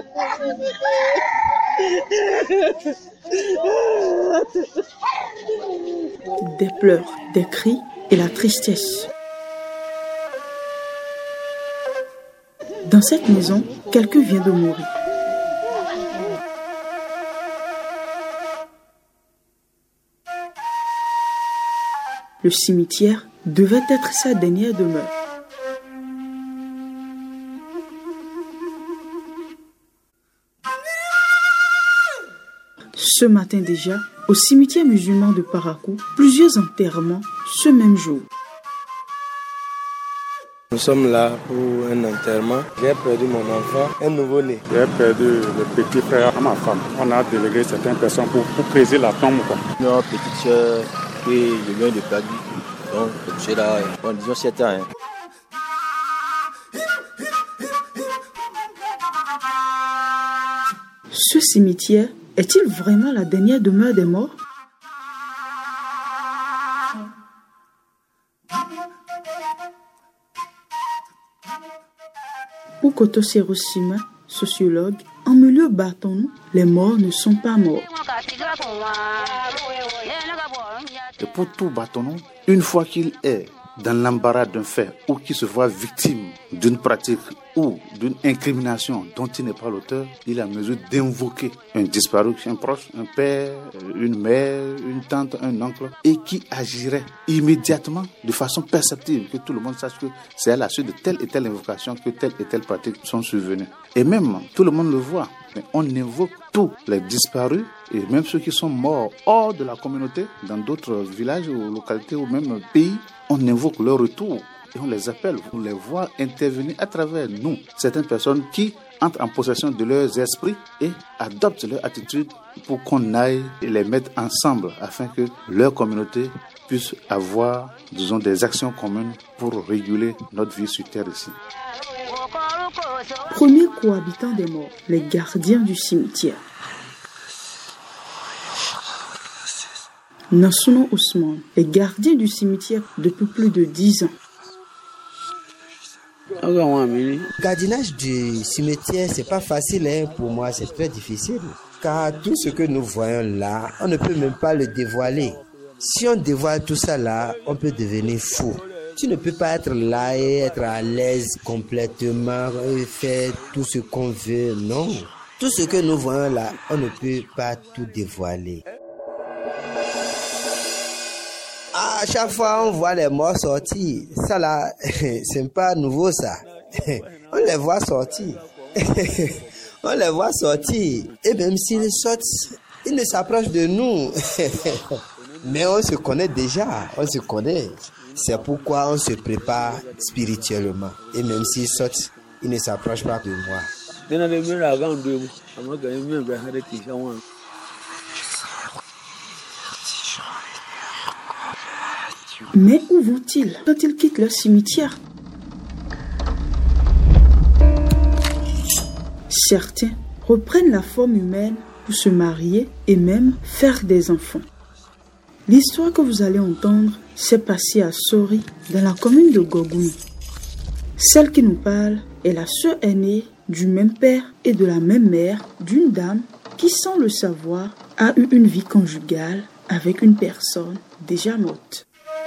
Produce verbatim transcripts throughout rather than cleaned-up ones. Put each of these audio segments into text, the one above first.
Des pleurs, des cris et la tristesse. Dans cette maison, quelqu'un vient de mourir. Le cimetière devait être sa dernière demeure. Ce matin déjà, au cimetière musulman de Parakou, plusieurs enterrements ce même jour. Nous sommes là pour un enterrement. J'ai perdu mon enfant, un nouveau-né. J'ai perdu le petit frère à ma femme. On a délégué certaines personnes pour, pour creuser la tombe. Notre petite soeur, qui je viens de perdre. Donc, c'est là, bon, disons sept ans. Hein. Ce cimetière est-il vraiment la dernière demeure des morts? Pour Koto Serosima, sociologue, en milieu bâton, les morts ne sont pas morts. Et pour tout bâton, une fois qu'il est dans l'embarras d'un fait ou qu'il se voit victime d'une pratique ou d'une incrimination dont il n'est pas l'auteur, il est en mesure d'invoquer un disparu, un proche, un père, une mère, une tante, un oncle, et qui agirait immédiatement de façon perceptible, que tout le monde sache que c'est à la suite de telle et telle invocation que telle et telle pratique sont survenues. Et même, tout le monde le voit, mais on invoque tous les disparus et même ceux qui sont morts hors de la communauté, dans d'autres villages ou localités ou même pays, on invoque leur retour et on les appelle pour les voir intervenir à travers nous. Certaines personnes qui entrent en possession de leurs esprits et adoptent leur attitude pour qu'on aille les mettre ensemble afin que leur communauté puisse avoir, disons, des actions communes pour réguler notre vie sur terre ici. Premier cohabitant des morts, les gardiens du cimetière. Nassouna Ousmane est gardien du cimetière depuis plus de dix ans. Le gardiennage du cimetière, c'est pas facile hein, pour moi, c'est très difficile. Car tout ce que nous voyons là, on ne peut même pas le dévoiler. Si on dévoile tout ça là, on peut devenir fou. Tu ne peux pas être là et être à l'aise complètement et faire tout ce qu'on veut, non. Tout ce que nous voyons là, on ne peut pas tout dévoiler. À chaque fois, on voit les morts sortir. Ça là, c'est pas nouveau ça. On les voit sortir. On les voit sortir. Et même s'ils sortent, ils ne s'approchent de nous. Mais on se connaît déjà. On se connaît. C'est pourquoi on se prépare spirituellement. Et même s'ils sortent, ils ne s'approchent pas de moi. Mais où vont-ils quand ils quittent leur cimetière? Certains reprennent la forme humaine pour se marier et même faire des enfants. L'histoire que vous allez entendre s'est passée à Sori, dans la commune de Gogouni. Celle qui nous parle est la sœur aînée du même père et de la même mère d'une dame qui, sans le savoir, a eu une vie conjugale avec une personne déjà morte.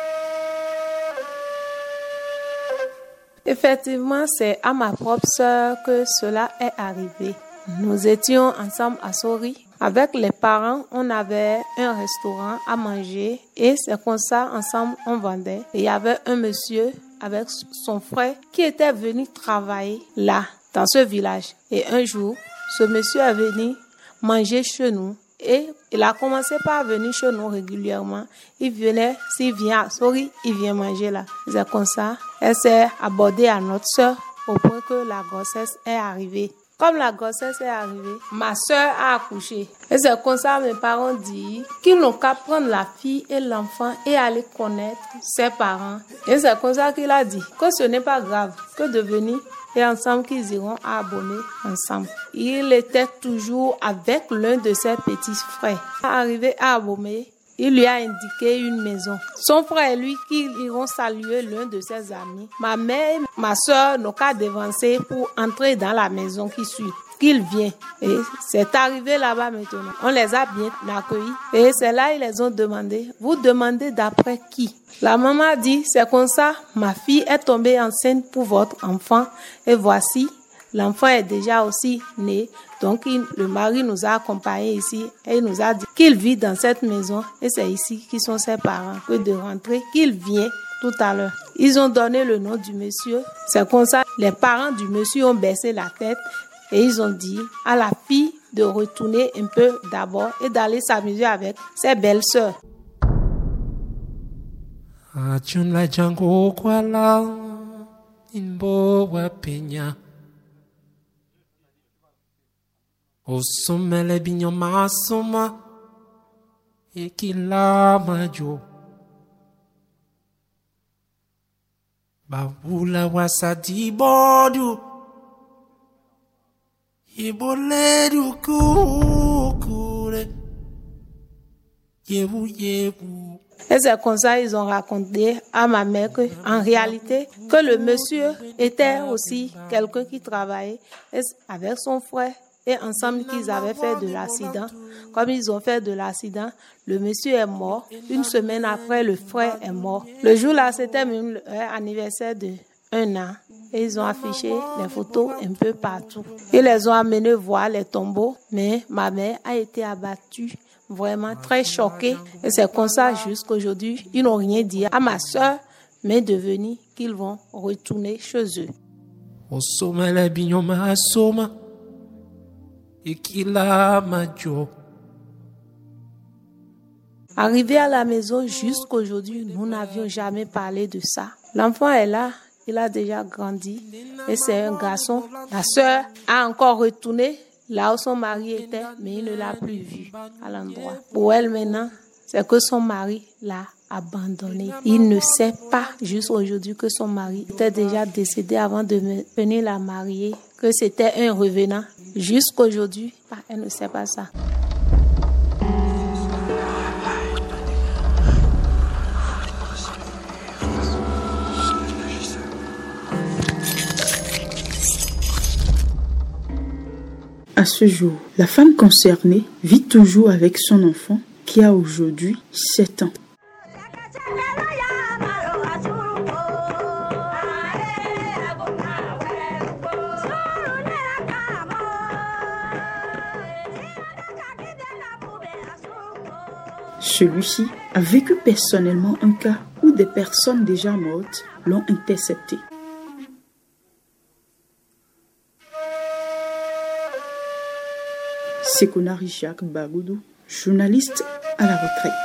Effectivement, c'est à ma propre sœur que cela est arrivé. Nous étions ensemble à Sori. Avec les parents, on avait un restaurant à manger et c'est comme ça, ensemble, on vendait. Et il y avait un monsieur avec son frère qui était venu travailler là, dans ce village. Et un jour, ce monsieur est venu manger chez nous. Et il a commencé par venir chez nous régulièrement. Il venait, s'il vient à Sori, il vient manger là. C'est comme ça, elle s'est abordée à notre soeur au point que la grossesse est arrivée. Comme la grossesse est arrivée, ma soeur a accouché. Et c'est comme ça mes parents disent qu'ils n'ont qu'à prendre la fille et l'enfant et aller connaître ses parents. Et c'est comme ça qu'il a dit que ce n'est pas grave, que de venir et ensemble qu'ils iront à Abomey ensemble. Il était toujours avec l'un de ses petits frères. Arrivé à Abomey, il lui a indiqué une maison. Son frère et lui qui iront saluer l'un de ses amis. Ma mère et ma soeur n'ont qu'à devancer pour entrer dans la maison qui suit. qu'il vient. Et c'est arrivé là-bas maintenant. On les a bien accueillis. Et c'est là ils les ont demandé, vous demandez d'après qui? La maman a dit, c'est comme ça, ma fille est tombée enceinte pour votre enfant. Et voici, l'enfant est déjà aussi né. Donc il, le mari nous a accompagnés ici et il nous a dit qu'il vit dans cette maison. Et c'est ici qui sont ses parents. Que de rentrer, qu'il vient tout à l'heure. Ils ont donné le nom du monsieur. C'est comme ça, les parents du monsieur ont baissé la tête et ils ont dit à la fille de retourner un peu d'abord et d'aller s'amuser avec ses belles-sœurs. Babula wasadi bodu Iboledu kukure Yewu yewu. Et c'est comme ça ils ont raconté à ma mère que, en réalité, que le monsieur était aussi quelqu'un qui travaillait avec son frère et ensemble qu'ils avaient fait de l'accident. Comme ils ont fait de l'accident, le monsieur est mort. Une semaine après, le frère est mort. Le jour-là, c'était même l'anniversaire de un an. Et ils ont affiché les photos un peu partout. Ils les ont amenés voir les tombeaux, mais ma mère a été abattue, vraiment très choquée. Et c'est comme ça jusqu'aujourd'hui, ils n'ont rien dit à ma soeur, mais devenu qu'ils vont retourner chez eux. Arrivé à la maison jusqu'aujourd'hui, nous n'avions jamais parlé de ça. L'enfant est là, il a déjà grandi et c'est un garçon. La sœur a encore retourné là où son mari était, mais il ne l'a plus vu à l'endroit. Pour elle maintenant, c'est que son mari l'a abandonné. Il ne sait pas jusqu'aujourd'hui que son mari était déjà décédé avant de venir la marier, que c'était un revenant. Jusqu'aujourd'hui, elle ne sait pas ça. À ce jour, la femme concernée vit toujours avec son enfant qui a aujourd'hui sept ans. Celui-ci a vécu personnellement un cas où des personnes déjà mortes l'ont intercepté. Sekonari Jacques Bagoudou, journaliste à la retraite.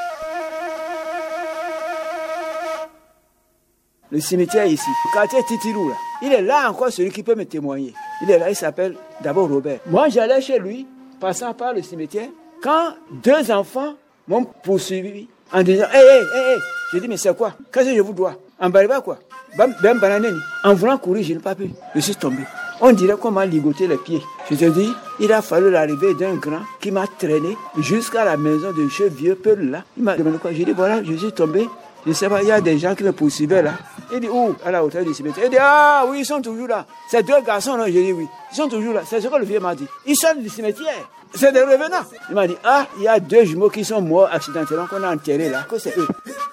Le cimetière ici, le quartier Titirou, là, il est là encore celui qui peut me témoigner. Il est là, il s'appelle d'abord Robert. Moi, j'allais chez lui, passant par le cimetière, quand deux enfants m'ont poursuivi en disant hé, hé, hé, j'ai dit mais c'est quoi? Qu'est-ce que je vous dois? En bariba quoi? Ben bananeni. En voulant courir, je n'ai pas pu. Je suis tombé. On dirait qu'on m'a ligoté les pieds. Je te dis, il a fallu l'arrivée d'un grand qui m'a traîné jusqu'à la maison de ce vieux Peul là. Il m'a demandé quoi? J'ai dit voilà, je suis tombé. Je ne sais pas, il y a des gens qui me poursuivaient là. Il dit où? À la hauteur du cimetière. Il dit ah oui, ils sont toujours là. C'est deux garçons là. J'ai dit oui. Ils sont toujours là. C'est ce que le vieux m'a dit. Ils sortent du cimetière. C'est des revenants. Il m'a dit ah, il y a deux jumeaux qui sont morts accidentellement qu'on a enterrés là. Que c'est eux.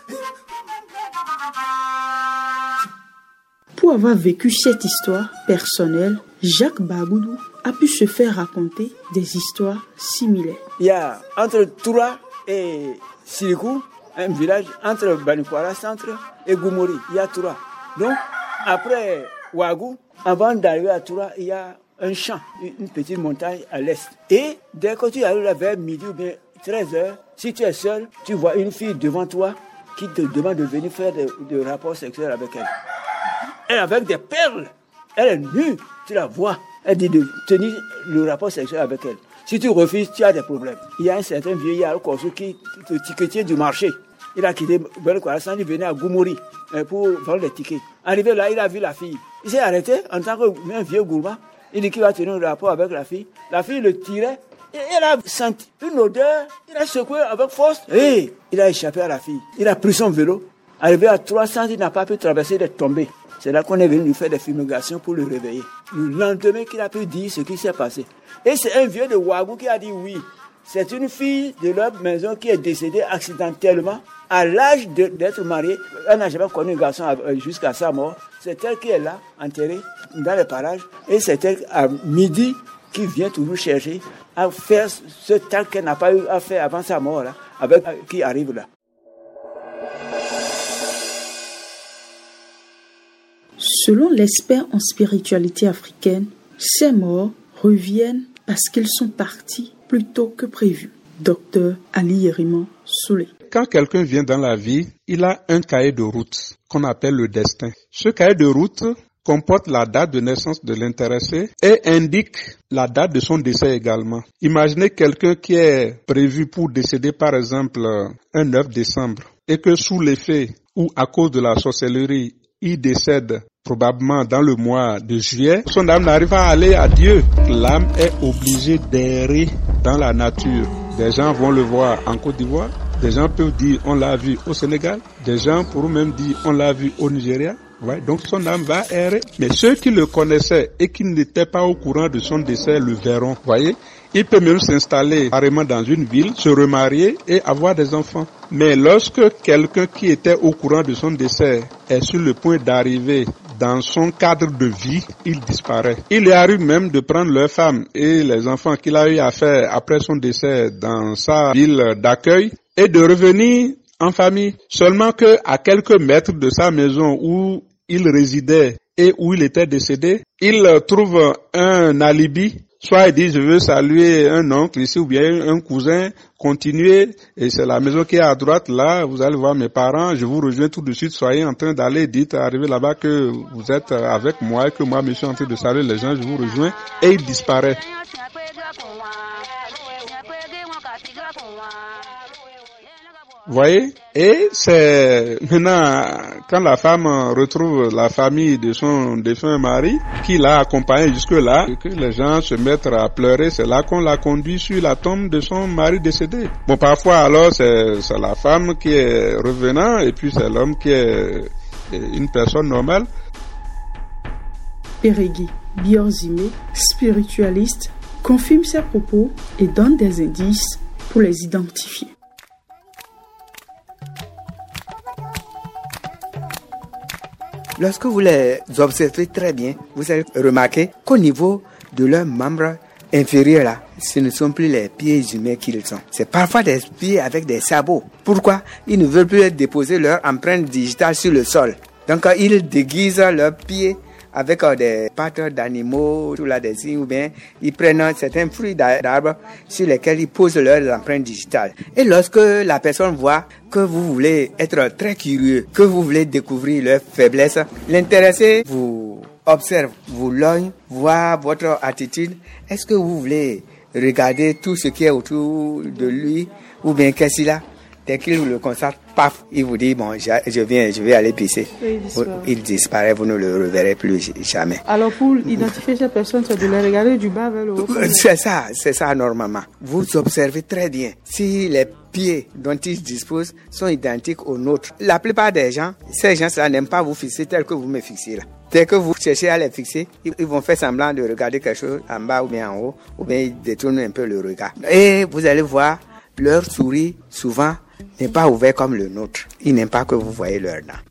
Pour avoir vécu cette histoire personnelle, Jacques Bagoudou a pu se faire raconter des histoires similaires. Il y a entre Toura et Silikou, un village entre Banikwara centre et Goumouri, il y a Toura. Donc, après Ouagou, avant d'arriver à Toura, il y a un champ, une petite montagne à l'est. Et dès que tu arrives là vers midi ou bien treize heures, si tu es seul, tu vois une fille devant toi qui te demande de venir faire des de rapports sexuels avec elle. Elle avec des perles, elle est nue, tu la vois. Elle dit de tenir le rapport sexuel avec elle. Si tu refuses, tu as des problèmes. Il y a un certain vieillard qui est ticketier du marché. Il a quitté Belkouarassan, il venait à Goumouri pour vendre des tickets. Arrivé là, il a vu la fille. Il s'est arrêté en tant qu'un vieux gourmand. Il dit qu'il va tenir le rapport avec la fille. La fille le tirait. Et elle a senti une odeur. Il a secoué avec force. Et il a échappé à la fille. Il a pris son vélo. Arrivé à trois cents, il n'a pas pu traverser, il est tombé. C'est là qu'on est venu lui faire des fumigations pour le réveiller. le lendemain qu'il a pu dire ce qui s'est passé. Et c'est un vieux de Ouagadougou qui a dit oui. C'est une fille de leur maison qui est décédée accidentellement à l'âge de, d'être mariée. Elle n'a jamais connu un garçon jusqu'à sa mort. C'est elle qui est là, enterrée dans les parages. Et c'est elle, à midi, qui vient toujours chercher à faire ce temps qu'elle n'a pas eu à faire avant sa mort, là, avec qui arrive là. Selon l'expert en spiritualité africaine, ces morts reviennent parce qu'ils sont partis plus tôt que prévu. Docteur Ali Yeriman Soulé. Quand quelqu'un vient dans la vie, il a un cahier de route qu'on appelle le destin. Ce cahier de route comporte la date de naissance de l'intéressé et indique la date de son décès également. Imaginez quelqu'un qui est prévu pour décéder par exemple un neuf décembre et que sous l'effet ou à cause de la sorcellerie, il décède probablement dans le mois de juillet, son âme n'arrive pas à aller à Dieu. L'âme est obligée d'errer dans la nature. Des gens vont le voir en Côte d'Ivoire, des gens peuvent dire on l'a vu au Sénégal, des gens pourront même dire on l'a vu au Nigeria. Ouais, donc son âme va errer. Mais ceux qui le connaissaient et qui n'étaient pas au courant de son décès le verront. Voyez, il peut même s'installer carrément dans une ville, se remarier et avoir des enfants. Mais lorsque quelqu'un qui était au courant de son décès est sur le point d'arriver dans son cadre de vie, il disparaît. Il lui arrive même de prendre leur femme et les enfants qu'il a eu à faire après son décès dans sa ville d'accueil et de revenir en famille. Seulement que à quelques mètres de sa maison où il résidait et où il était décédé, il trouve un alibi. Soit il dit je veux saluer un oncle ici ou bien un cousin, continuez, et c'est la maison qui est à droite là, vous allez voir mes parents, je vous rejoins tout de suite, soyez en train d'aller, dites, arrivez là-bas que vous êtes avec moi et que moi je suis en train de saluer les gens, je vous rejoins, et il disparaît. Vous voyez? Et c'est maintenant, quand la femme retrouve la famille de son défunt mari, qui l'a accompagné jusque-là, et que les gens se mettent à pleurer, c'est là qu'on l'a conduit sur la tombe de son mari décédé. Bon, parfois alors, c'est, c'est la femme qui est revenant, et puis c'est l'homme qui est une personne normale. Péregui Biorzime, spiritualiste, confirme ses propos et donne des indices pour les identifier. Lorsque vous les observez très bien, vous allez remarquer qu'au niveau de leurs membres inférieurs là, ce ne sont plus les pieds humains qu'ils sont. C'est parfois des pieds avec des sabots. Pourquoi? Ils ne veulent plus déposer leur empreinte digitale sur le sol. Donc ils déguisent leurs pieds avec des pattes d'animaux, tout là des signes, ou bien ils prennent certains fruits d'arbres sur lesquels ils posent leurs empreintes digitales. Et lorsque la personne voit que vous voulez être très curieux, que vous voulez découvrir leurs faiblesses, l'intéressé vous observe, vous lorgne, voit votre attitude. Est-ce que vous voulez regarder tout ce qui est autour de lui, ou bien qu'est-ce qu'il a? Dès qu'il le constate, paf, il vous dit, bon, je, je viens, je vais aller pisser. Il disparaît. il disparaît, vous ne le reverrez plus jamais. Alors pour identifier cette personne, c'est de les regarder du bas vers le haut. C'est ça, c'est ça normalement. Vous observez très bien si les pieds dont ils disposent sont identiques aux nôtres. La plupart des gens, ces gens-là n'aiment pas vous fixer tel que vous me fixez là. Dès que vous cherchez à les fixer, ils vont faire semblant de regarder quelque chose en bas ou bien en haut, ou bien ils détournent un peu le regard. Et vous allez voir, leur souris, souvent, n'est pas ouvert comme le nôtre. Ils n'aiment pas que vous voyez leurs dents.